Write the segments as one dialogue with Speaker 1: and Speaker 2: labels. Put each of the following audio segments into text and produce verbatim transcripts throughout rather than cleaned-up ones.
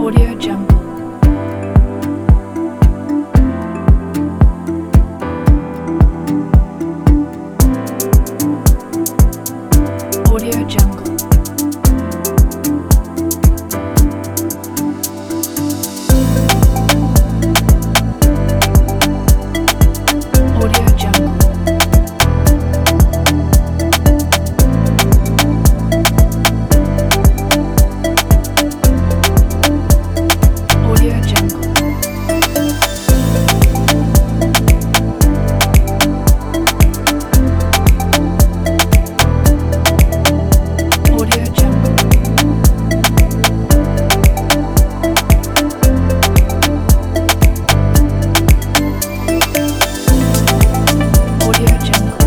Speaker 1: Audio Jungle. Audio Jungle. Audio Jungle. Audio Jungle. Audio Jungle. Audio Jungle.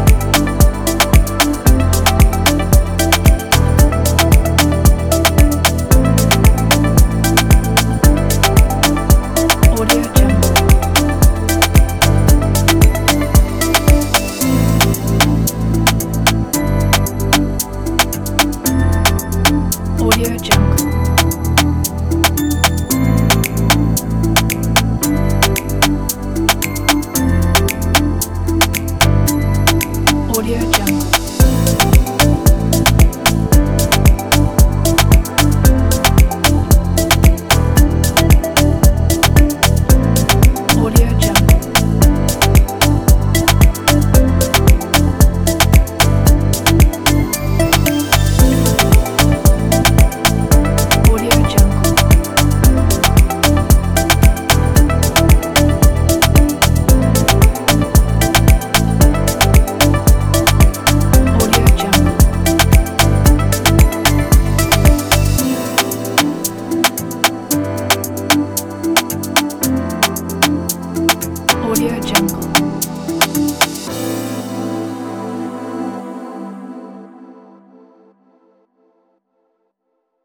Speaker 1: Audio Jungle. Audio Jungle. Audio Jungle. Audio Jungle. Audio Jungle. Audio Jungle. Audio Jungle.